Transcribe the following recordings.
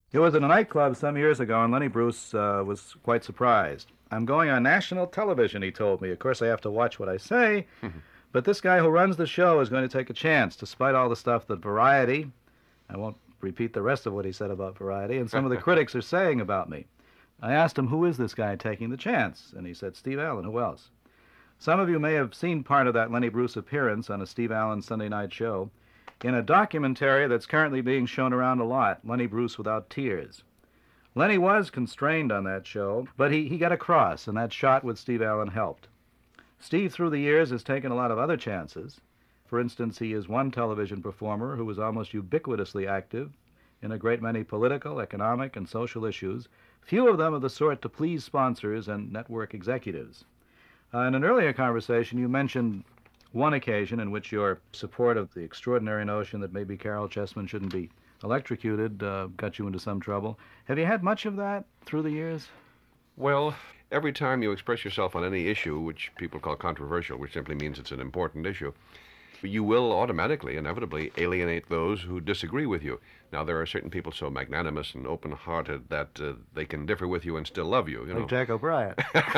It was in a nightclub some years ago, and Lenny Bruce was quite surprised. I'm going on national television, he told me. Of course, I have to watch what I say, but this guy who runs the show is going to take a chance, despite all the stuff that Variety, I won't repeat the rest of what he said about Variety, and some of the critics are saying about me. I asked him, who is this guy taking the chance? And he said, Steve Allen. Who else? Some of you may have seen part of that Lenny Bruce appearance on a Steve Allen Sunday night show in a documentary that's currently being shown around a lot, Lenny Bruce Without Tears. Lenny was constrained on that show, but he got across, and that shot with Steve Allen helped. Steve, through the years, has taken a lot of other chances. For instance, he is one television performer who is almost ubiquitously active in a great many political, economic, and social issues, few of them of the sort to please sponsors and network executives. In an earlier conversation, you mentioned one occasion in which your support of the extraordinary notion that maybe Carol Chessman shouldn't be electrocuted got you into some trouble. Have you had much of that through the years? Well, every time you express yourself on any issue, which people call controversial, which simply means it's an important issue, you will automatically, inevitably, alienate those who disagree with you. Now, there are certain people so magnanimous and open-hearted that they can differ with you and still love you, you know. Like Jack O'Brien.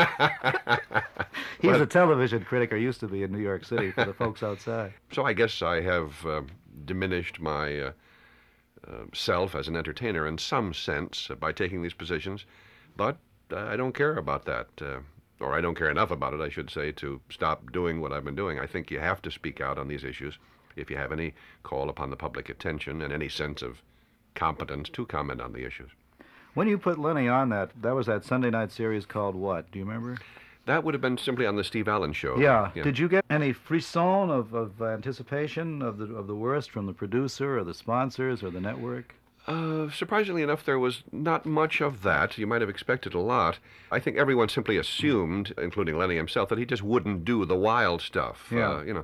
He's a television critic, or used to be in New York City, for the folks outside. So I guess I have diminished my self as an entertainer in some sense by taking these positions, but I don't care about that. Or I don't care enough about it, I should say, to stop doing what I've been doing. I think you have to speak out on these issues if you have any call upon the public attention and any sense of competence to comment on the issues. When you put Lenny on that was that Sunday night series called what? Do you remember? That would have been simply on the Steve Allen show. Yeah. Did you get any frisson of anticipation of the worst from the producer or the sponsors or the network? Surprisingly enough, there was not much of that. You might have expected a lot. I think everyone simply assumed, including Lenny himself, that he just wouldn't do the wild stuff. Yeah.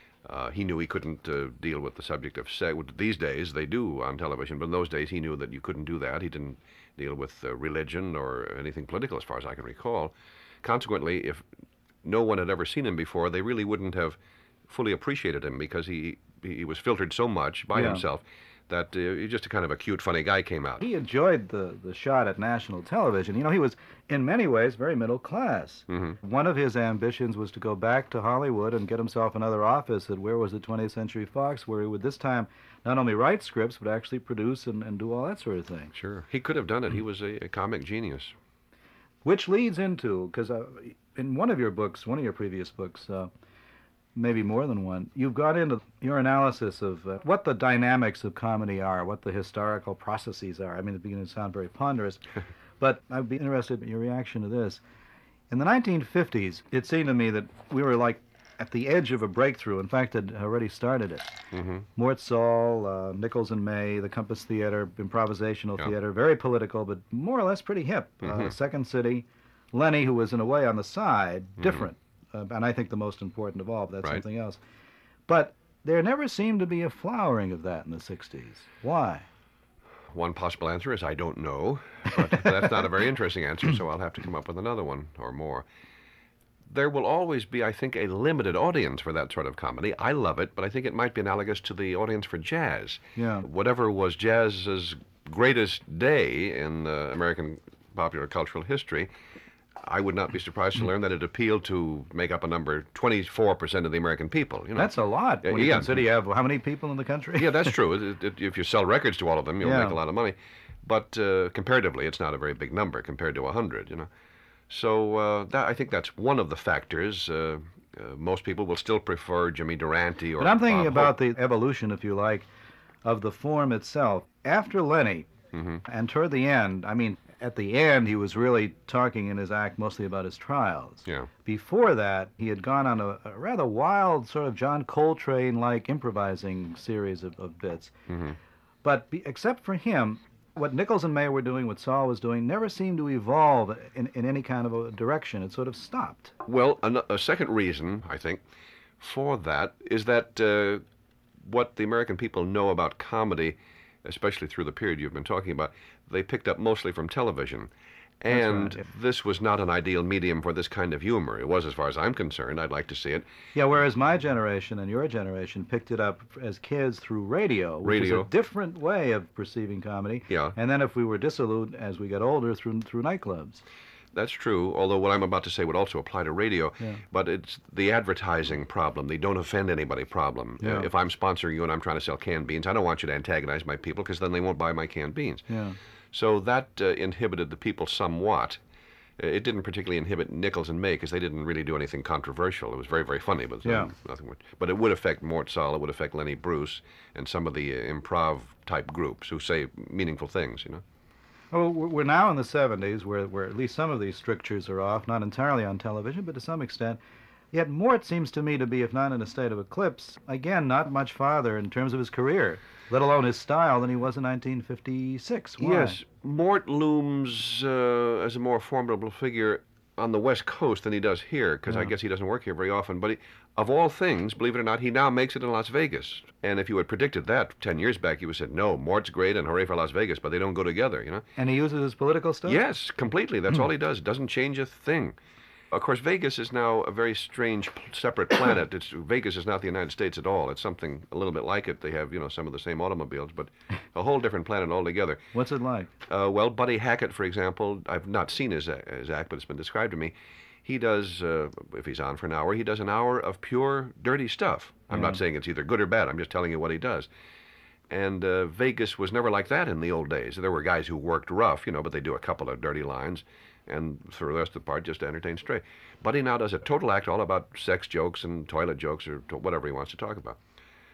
He knew he couldn't deal with the subject of sex. These days they do on television, but in those days he knew that you couldn't do that. He didn't deal with religion or anything political, as far as I can recall. Consequently, if no one had ever seen him before, they really wouldn't have fully appreciated him because he was filtered so much by himself that just a kind of a cute, funny guy came out. He enjoyed the shot at national television. You know, he was, in many ways, very middle class. Mm-hmm. One of his ambitions was to go back to Hollywood and get himself another office at, where was it, 20th Century Fox, where he would this time not only write scripts, but actually produce and do all that sort of thing. Sure. He could have done it. He was a comic genius. Which leads into, because in one of your books, one of your previous books, maybe more than one, you've got into your analysis of what the dynamics of comedy are, what the historical processes are. I mean, it's beginning to sound very ponderous, but I'd be interested in your reaction to this. In the 1950s, it seemed to me that we were like at the edge of a breakthrough. In fact, had already started it. Mm-hmm. Mort Saul, Nichols and May, the Compass Theater, improvisational theater, very political, but more or less pretty hip. Mm-hmm. Second City, Lenny, who was in a way on the side, different. And I think the most important of all, but that's something else. But there never seemed to be a flowering of that in the 60s. Why? One possible answer is I don't know, but that's not a very interesting answer, so I'll have to come up with another one or more. There will always be, I think, a limited audience for that sort of comedy. I love it, but I think it might be analogous to the audience for jazz. Yeah. Whatever was jazz's greatest day in American popular cultural history, I would not be surprised to learn that it appealed to make up a number 24% of the American people. You know? That's a lot. When you consider you have how many people in the country? Yeah, that's true. If you sell records to all of them, you'll make a lot of money. But comparatively, it's not a very big number compared to 100, you know. So I think that's one of the factors. Most people will still prefer Jimmy Durante or But I'm thinking Bob about Hope. the evolution, if you like, of the form itself. After Lenny, and toward the end, I mean, at the end, he was really talking in his act mostly about his trials. Yeah. Before that, he had gone on a rather wild, sort of John Coltrane-like improvising series of bits. Mm-hmm. But except for him, what Nichols and May were doing, what Saul was doing, never seemed to evolve in any kind of a direction. It sort of stopped. Well, a second reason, I think, for that is that what the American people know about comedy, especially through the period you've been talking about, they picked up mostly from television. And right. this was not an ideal medium for this kind of humor. It was, as far as I'm concerned. I'd like to see it. Yeah, whereas my generation and your generation picked it up as kids through radio, which is Radio. a different way of perceiving comedy. Yeah. And then if we were dissolute as we got older through nightclubs. That's true, although what I'm about to say would also apply to radio. Yeah. But it's the advertising problem, the don't offend anybody problem. Yeah. If I'm sponsoring you and I'm trying to sell canned beans, I don't want you to antagonize my people because then they won't buy my canned beans. Yeah. So that inhibited the people somewhat. It didn't particularly inhibit Nichols and May because they didn't really do anything controversial. It was very, very funny, but Yeah. nothing much. But it would affect Mort Sahl, it would affect Lenny Bruce, and some of the improv-type groups who say meaningful things, you know. Well, we're now in the 70s where at least some of these strictures are off, not entirely on television, but to some extent. Yet Mort seems to me to be, if not in a state of eclipse, again, not much farther in terms of his career, let alone his style, than he was in 1956. Why? Yes, Mort looms as a more formidable figure on the West Coast than he does here, because I Yeah. guess he doesn't work here very often. But of all things, believe it or not, he now makes it in Las Vegas. And if you had predicted that 10 years back, you would have said, no, Mort's great and hooray for Las Vegas, but they don't go together, you know? And he uses his political stuff? Yes, completely. That's all he does. Doesn't change a thing. Of course, Vegas is now a very strange, separate planet. Vegas is not the United States at all. It's something a little bit like it. They have, some of the same automobiles, but a whole different planet altogether. What's it like? Well, Buddy Hackett, for example, I've not seen his act, but it's been described to me. He does, if he's on for an hour, he does an hour of pure dirty stuff. I'm not saying it's either good or bad. I'm just telling you what he does. And Vegas was never like that in the old days. There were guys who worked rough, but they do a couple of dirty lines, and for the rest of the part, just to entertain straight. Buddy now does a total act all about sex jokes and toilet jokes or whatever he wants to talk about.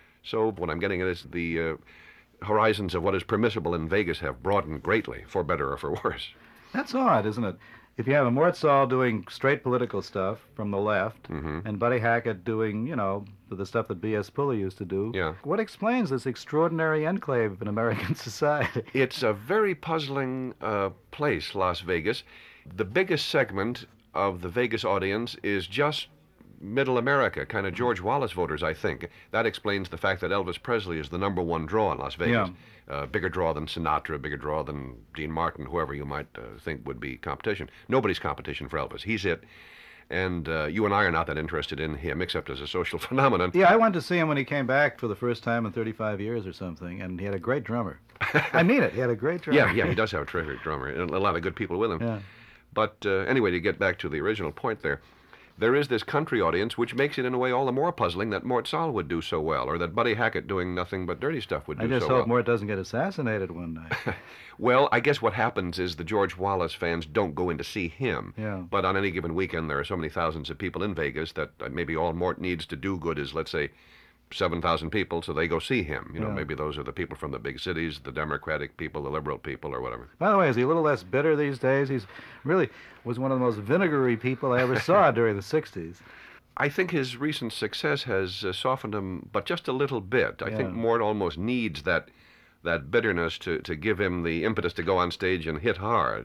So what I'm getting at is the horizons of what is permissible in Vegas have broadened greatly, for better or for worse. That's odd, isn't it? If you have a Mort Sahl doing straight political stuff from the left, and Buddy Hackett doing, the stuff that B.S. Pulley used to do, Yeah. what explains this extraordinary enclave in American society? It's a very puzzling place, Las Vegas. The biggest segment of the Vegas audience is just middle America, kind of George Wallace voters, I think. That explains the fact that Elvis Presley is the number one draw in Las Vegas. Bigger draw than Sinatra, bigger draw than Dean Martin, whoever you might think would be competition. Nobody's competition for Elvis. He's it. And you and I are not that interested in him, except as a social phenomenon. Yeah, I went to see him when he came back for the first time in 35 years or something, and he had a great drummer. I mean it, he had a great drummer. Yeah, he does have a terrific drummer, and a lot of good people with him. Yeah. But anyway, to get back to the original point there is this country audience, which makes it in a way all the more puzzling that Mort Sahl would do so well, or that Buddy Hackett doing nothing but dirty stuff would do I just so hope well. Mort doesn't get assassinated one night. Well, I guess what happens is the George Wallace fans don't go in to see him. Yeah. But on any given weekend, there are so many thousands of people in Vegas that maybe all Mort needs to do good is, let's say, 7,000 people, so they go see him. Yeah. Maybe those are the people from the big cities, the Democratic people, the liberal people, or whatever. By the way, is he a little less bitter these days? He's really was one of the most vinegary people I ever saw during the 60s. I think his recent success has softened him, but just a little bit. I think Mort almost needs that bitterness to give him the impetus to go on stage and hit hard,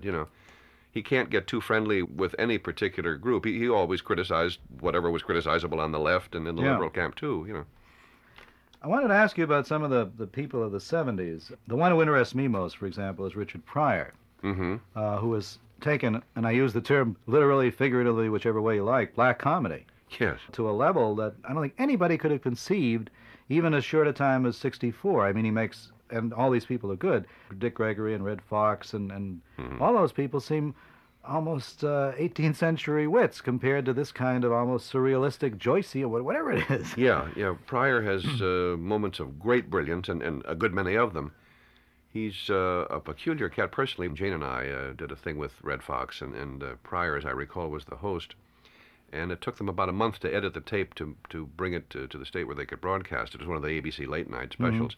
He can't get too friendly with any particular group. He always criticized whatever was criticizable on the left and in the liberal camp, too, I wanted to ask you about some of the people of the 70s. The one who interests me most, for example, is Richard Pryor, who has taken, and I use the term literally, figuratively, whichever way you like, black comedy Yes. to a level that I don't think anybody could have conceived even as short a time as 64. I mean, he makes, and all these people are good. Dick Gregory and Red Fox and all those people seem almost 18th century wits compared to this kind of almost surrealistic Joycey or whatever it is. Yeah. Pryor has moments of great brilliance, and a good many of them. He's a peculiar cat. Personally, Jane and I did a thing with Red Fox, and Pryor, as I recall, was the host. And it took them about a month to edit the tape to bring it to the state where they could broadcast it. It was one of the ABC late night specials.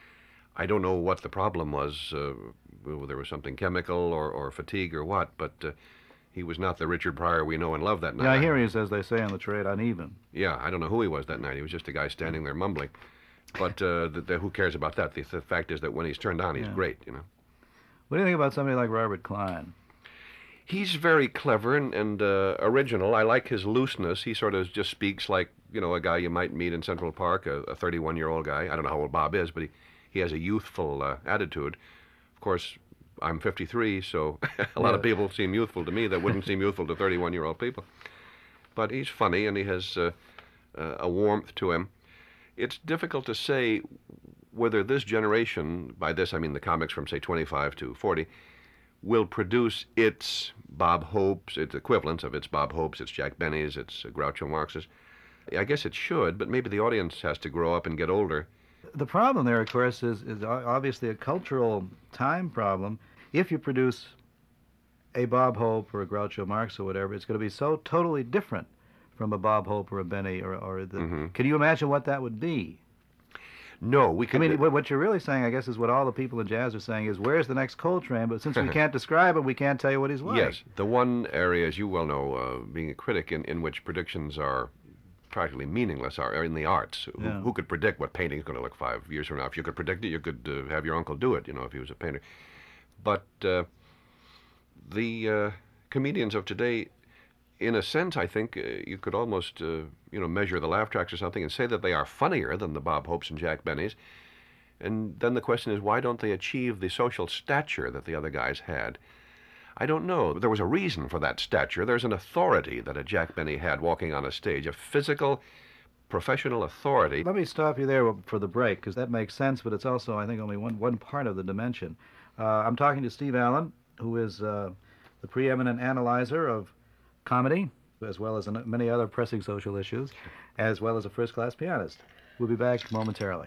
I don't know what the problem was, whether there was something chemical or fatigue or what, but he was not the Richard Pryor we know and love that night. Yeah, I hear he's, as they say on the trade, uneven. Yeah, I don't know who he was that night. He was just a guy standing there mumbling. But who cares about that? The fact is that when he's turned on, he's great, What do you think about somebody like Robert Klein? He's very clever and original. I like his looseness. He sort of just speaks like, a guy you might meet in Central Park, a 31-year-old guy. I don't know how old Bob is, but he has a youthful attitude. Of course, I'm 53, so a lot of people seem youthful to me that wouldn't seem youthful to 31-year-old people. But he's funny, and he has a warmth to him. It's difficult to say whether this generation, by this I mean the comics from, say, 25 to 40, will produce its Bob Hopes, its equivalents of its Bob Hopes, its Jack Benny's, its Groucho Marx's. I guess it should, but maybe the audience has to grow up and get older. The problem there, of course, is obviously a cultural time problem. If you produce a Bob Hope or a Groucho Marx or whatever, it's going to be so totally different from a Bob Hope or a Benny or the... Mm-hmm. Can you imagine what that would be? No, we can... I mean, what you're really saying, I guess, is what all the people in jazz are saying is, where's the next Coltrane? But since we can't describe him, we can't tell you what he's like. Yes, the one area, as you well know, being a critic, in which predictions are practically meaningless are in the arts. Yeah. Who could predict what painting is going to look 5 years from now? If you could predict it, you could have your uncle do it, if he was a painter. But the comedians of today, in a sense, I think you could almost, measure the laugh tracks or something and say that they are funnier than the Bob Hopes and Jack Bennys. And then the question is, why don't they achieve the social stature that the other guys had? I don't know. There was a reason for that stature. There's an authority that a Jack Benny had walking on a stage, a physical, professional authority. Let me stop you there for the break, because that makes sense, but it's also, I think, only one part of the dimension. I'm talking to Steve Allen, who is the preeminent analyzer of comedy, as well as many other pressing social issues, as well as a first-class pianist. We'll be back momentarily.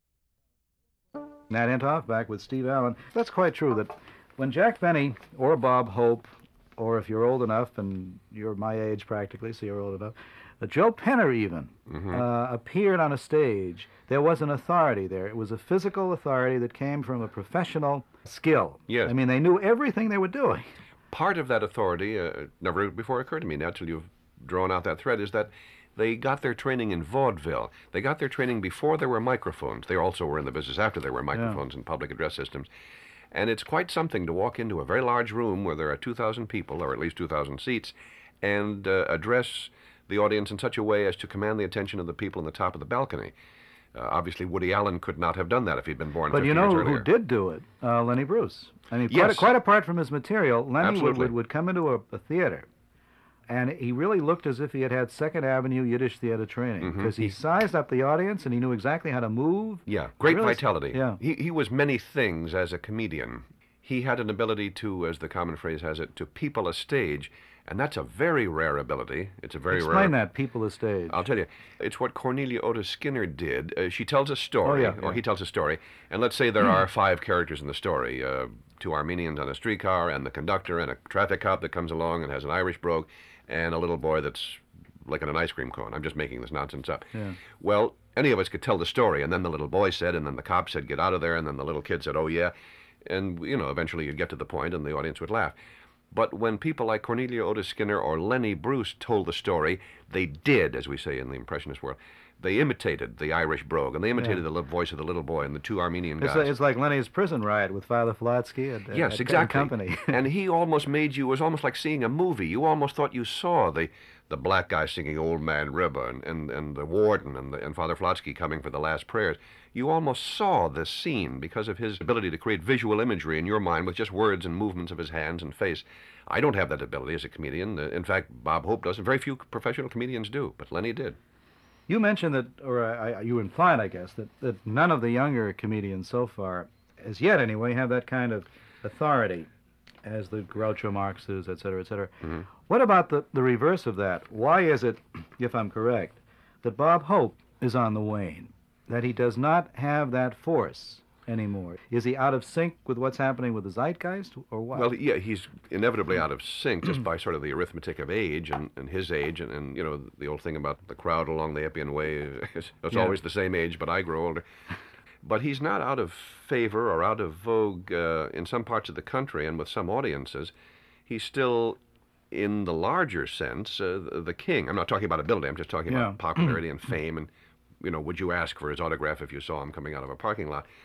Nat Intoff back with Steve Allen. That's quite true that when Jack Benny or Bob Hope, or if you're old enough, and you're my age practically, so you're old enough, Joe Penner even appeared on a stage, there was an authority there. It was a physical authority that came from a professional skill. Yes. I mean, they knew everything they were doing. Part of that authority, never before occurred to me, now till you've drawn out that thread, is that they got their training in vaudeville. They got their training before there were microphones. They also were in the business after there were microphones and public address systems. And it's quite something to walk into a very large room where there are 2,000 people, or at least 2,000 seats, and address the audience in such a way as to command the attention of the people on the top of the balcony. Obviously, Woody Allen could not have done that if he'd been born 50 years earlier. But you know who did do it? Lenny Bruce. I mean, yes. quite apart from his material, Lenny Absolutely. would come into a theater, and he really looked as if he had Second Avenue Yiddish theater training, because he sized up the audience and he knew exactly how to move. Yeah, great vitality. Yeah. He was many things as a comedian. He had an ability to, as the common phrase has it, to people a stage, and that's a very rare ability. It's a very rare... Explain that, people a stage. I'll tell you. It's what Cornelia Otis Skinner did. She tells a story, or he tells a story, and let's say there are 5 characters in the story. 2 Armenians on a streetcar, and the conductor, and a traffic cop that comes along and has an Irish brogue, and a little boy that's licking an ice cream cone. I'm just making this nonsense up. Yeah. Well, any of us could tell the story, and then the little boy said, and then the cop said, get out of there, and then the little kid said, oh, yeah. And, eventually you'd get to the point, and the audience would laugh. But when people like Cornelia Otis Skinner or Lenny Bruce told the story, they did, as we say in the Impressionist world, they imitated the Irish brogue, and they imitated the voice of the little boy and the 2 Armenian guys. It's like Lenny's prison riot with Father Flotsky at yes, exactly. Company. And he almost made you, it was almost like seeing a movie. You almost thought you saw the black guy singing Old Man River and the warden and Father Flotsky coming for the last prayers. You almost saw this scene because of his ability to create visual imagery in your mind with just words and movements of his hands and face. I don't have that ability as a comedian. In fact, Bob Hope doesn't. Very few professional comedians do, but Lenny did. You mentioned that, or you implied, I guess, that none of the younger comedians so far, as yet anyway, have that kind of authority as the Groucho Marxes, et cetera, et cetera. Mm-hmm. What about the reverse of that? Why is it, if I'm correct, that Bob Hope is on the wane, that he does not have that force anymore? Is he out of sync with what's happening with the zeitgeist, or what? Well, yeah, he's inevitably out of sync just by sort of the arithmetic of age and his age, and the old thing about the crowd along the Appian Way, it's always the same age, but I grow older. But he's not out of favor or out of vogue in some parts of the country and with some audiences. He's still, in the larger sense, the king. I'm not talking about ability, I'm just talking about popularity and fame, and, would you ask for his autograph if you saw him coming out of a parking lot?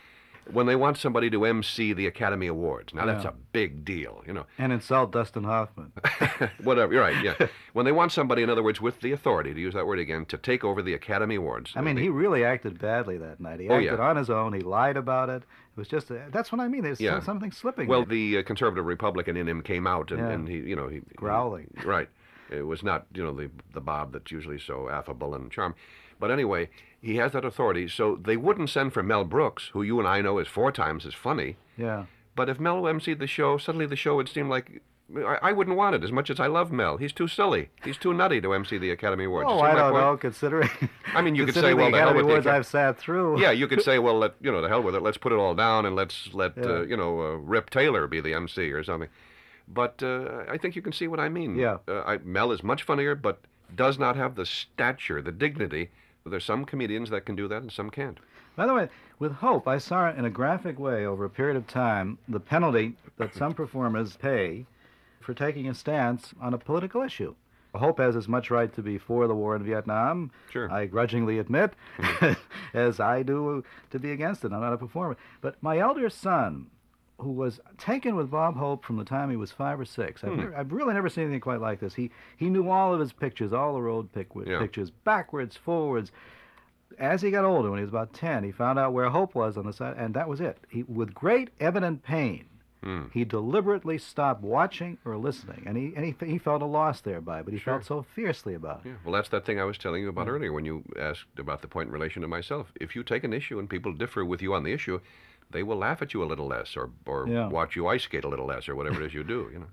when they want somebody to MC the Academy Awards. Now, that's Yeah. a big deal, you know. And insult Dustin Hoffman. Whatever, you're right, yeah. When they want somebody, in other words, with the authority, to use that word again, to take over the Academy Awards. I mean, he really acted badly that night. He Oh, acted yeah. on his own. He lied about it. It was just, that's what I mean. There's Yeah. something slipping. Well, there. the conservative Republican in him came out, and, Yeah. and he, you know, he Growling. Right. It was not, you know, the Bob that's usually so affable and charming. But anyway, he has that authority, so they wouldn't send for Mel Brooks, who you and I know is 4 times as funny. Yeah. But if Mel emceed the show, suddenly the show would seem like I wouldn't want it as much as I love Mel. He's too silly. He's too nutty to MC the Academy Awards. Oh, You see I my don't point? know, considering... I mean, you could say, considering well, the the hell Academy with the Awards Acad- I've sat through. Yeah, you could say, well, the hell with it. Let's put it all down and let Yeah. Rip Taylor be the MC or something. But I think you can see what I mean. Yeah. Mel is much funnier, but does not have the stature, the dignity. There's some comedians that can do that and some can't. By the way, with Hope, I saw in a graphic way over a period of time the penalty that some performers pay for taking a stance on a political issue. Hope has as much right to be for the war in Vietnam, Sure. I grudgingly admit, as I do to be against it. I'm not a performer. But my elder son, who was taken with Bob Hope from the time he was 5 or 6, I've really never seen anything quite like this. He knew all of his pictures, all the road Yeah. pictures, backwards, forwards. As he got older, when he was about 10, he found out where Hope was on the side, and that was it. With great evident pain, he deliberately stopped watching or listening, and he felt a loss thereby, but he Sure. felt so fiercely about it. Yeah. Well, that's that thing I was telling you about earlier when you asked about the point in relation to myself. If you take an issue and people differ with you on the issue, they will laugh at you a little less or Yeah. watch you ice skate a little less or whatever it is you do, you know.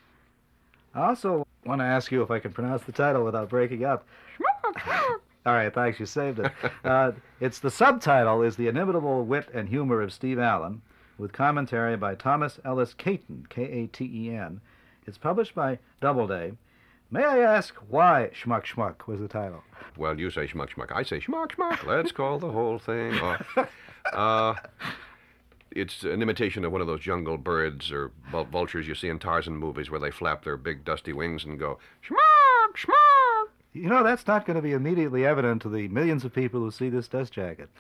I also want to ask you if I can pronounce the title without breaking up. All right, thanks. You saved it. It's the subtitle is The Inimitable Wit and Humor of Steve Allen, with commentary by Thomas Ellis Caton, Katen. It's published by Doubleday. May I ask why Schmuck Schmuck was the title? Well, you say schmuck schmuck. I say schmuck schmuck. Let's call the whole thing off. It's an imitation of one of those jungle birds or vultures you see in Tarzan movies where they flap their big dusty wings and go, schmuck schmuck. You know, that's not going to be immediately evident to the millions of people who see this dust jacket.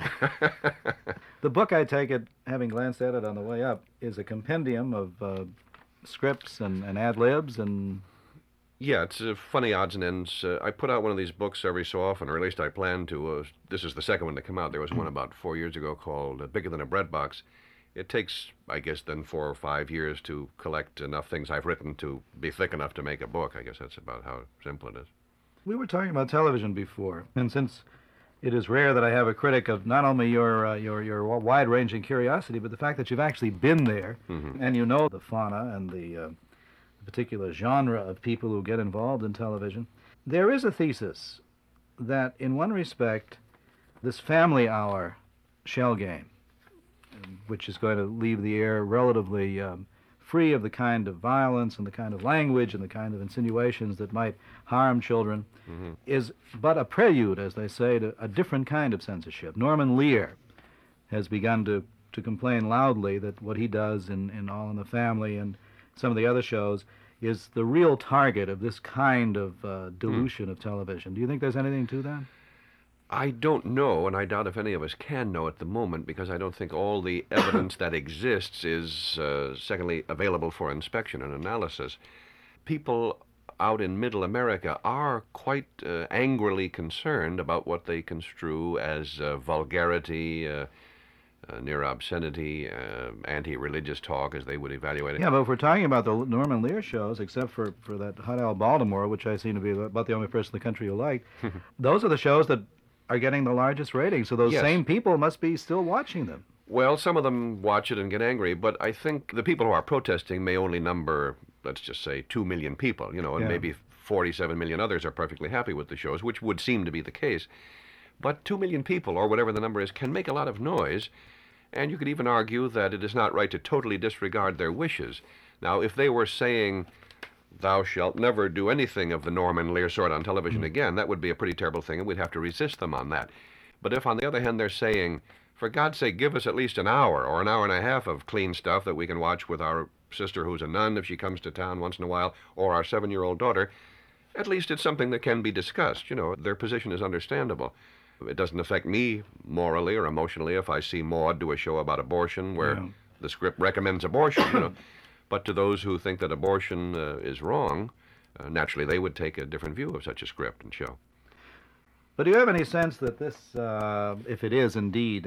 The book, I take it, having glanced at it on the way up, is a compendium of scripts and ad-libs and... Yeah, it's funny odds and ends. I put out one of these books every so often, or at least I plan to. This is the second one to come out. There was one about 4 years ago called Bigger Than a Bread Box. It takes, I guess, then 4 or 5 years to collect enough things I've written to be thick enough to make a book. I guess that's about how simple it is. We were talking about television before, and since it is rare that I have a critic of not only your wide-ranging curiosity, but the fact that you've actually been there, and you know the fauna and the particular genre of people who get involved in television, there is a thesis that, in one respect, this family hour shell game, which is going to leave the air relatively free of the kind of violence and the kind of language and the kind of insinuations that might harm children, is but a prelude, as they say, to a different kind of censorship. Norman Lear has begun to complain loudly that what he does in All in the Family and some of the other shows is the real target of this kind of dilution of television. Do you think there's anything to that? I don't know, and I doubt if any of us can know at the moment, because I don't think all the evidence that exists is, secondly, available for inspection and analysis. People out in Middle America are quite angrily concerned about what they construe as vulgarity, near obscenity, anti-religious talk, as they would evaluate it. Yeah, but if we're talking about the Norman Lear shows, except for that Hot Al Baltimore, which I seem to be about the only person in the country who liked, those are the shows that are getting the largest ratings, so those Yes. same people must be still watching them. Well, some of them watch it and get angry, but I think the people who are protesting may only number, let's just say, 2 million people, and Yeah. maybe 47 million others are perfectly happy with the shows, which would seem to be the case. But 2 million people, or whatever the number is, can make a lot of noise, and you could even argue that it is not right to totally disregard their wishes. Now, if they were saying, "Thou shalt never do anything of the Norman Lear sort on television again," that would be a pretty terrible thing, and we'd have to resist them on that. But if, on the other hand, they're saying, "For God's sake, give us at least an hour or an hour and a half of clean stuff that we can watch with our sister who's a nun if she comes to town once in a while, or our 7-year-old daughter," at least it's something that can be discussed. Their position is understandable. It doesn't affect me morally or emotionally if I see Maude do a show about abortion where Yeah. the script recommends abortion, you know. But to those who think that abortion is wrong, naturally they would take a different view of such a script and show. But do you have any sense that this, if it is indeed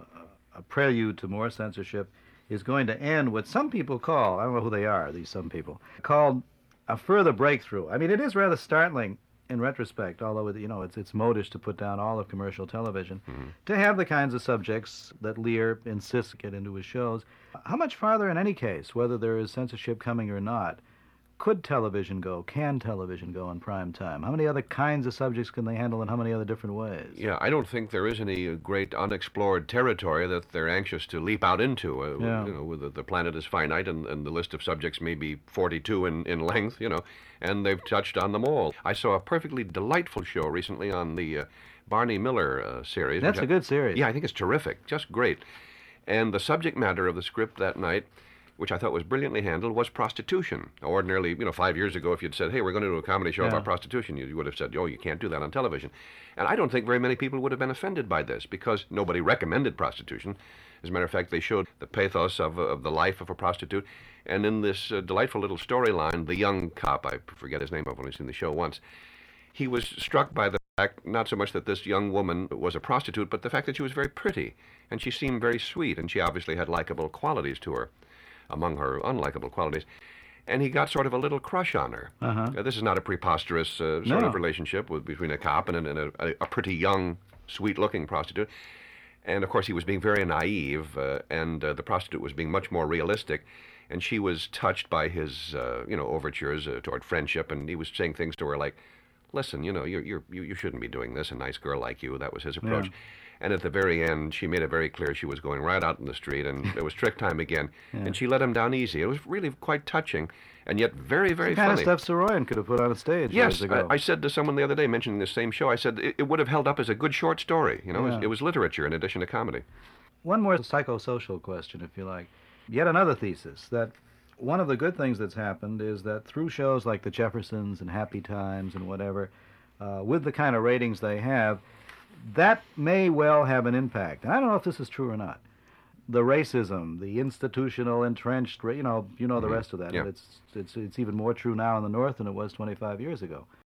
a prelude to more censorship, is going to end what some people call, I don't know who they are, these some people, called a further breakthrough? I mean, it is rather startling in retrospect, although it's modish to put down all of commercial television, to have the kinds of subjects that Lear insists get into his shows. How much farther, in any case, whether there is censorship coming or not, could television go? Can television go in prime time? How many other kinds of subjects can they handle in how many other different ways? Yeah, I don't think there is any great unexplored territory that they're anxious to leap out into. Yeah. You know, the planet is finite, and the list of subjects may be 42 in length, you know, and they've touched on them all. I saw a perfectly delightful show recently on the Barney Miller series. That's a good series. Yeah, I think it's terrific, just great. And the subject matter of the script that night, which I thought was brilliantly handled, was prostitution. Ordinarily, 5 years ago, if you'd said, hey, we're going to do a comedy show about prostitution, you would have said, oh, you can't do that on television. And I don't think very many people would have been offended by this, because nobody recommended prostitution. As a matter of fact, they showed the pathos of the life of a prostitute. And in this delightful little storyline, the young cop, I forget his name, I've only seen the show once, he was struck by the fact, not so much that this young woman was a prostitute, but the fact that she was very pretty, and she seemed very sweet, and she obviously had likable qualities to her, among her unlikable qualities. And he got sort of a little crush on her. This is not a preposterous sort of relationship between a cop and a pretty young, sweet-looking prostitute. And, of course, he was being very naive, and the prostitute was being much more realistic. And she was touched by his, overtures toward friendship, and he was saying things to her like, listen, you shouldn't be doing this, a nice girl like you. That was his approach. Yeah. And at the very end, she made it very clear she was going right out in the street, and it was trick time again. And she let him down easy. It was really quite touching, and yet very, very the kind funny. of stuff Saroyan could have put on a stage Yes, years ago. I said to someone the other day, mentioning this same show, I said it would have held up as a good short story. Yeah. It was literature in addition to comedy. One more psychosocial question, if you like. Yet another thesis, that one of the good things that's happened is that through shows like The Jeffersons and Happy Times and whatever, with the kind of ratings they have, that may well have an impact. And I don't know if this is true or not. The racism, the institutional entrenched, the rest of that. Yeah. It's even more true now in the North than it was 25 years ago.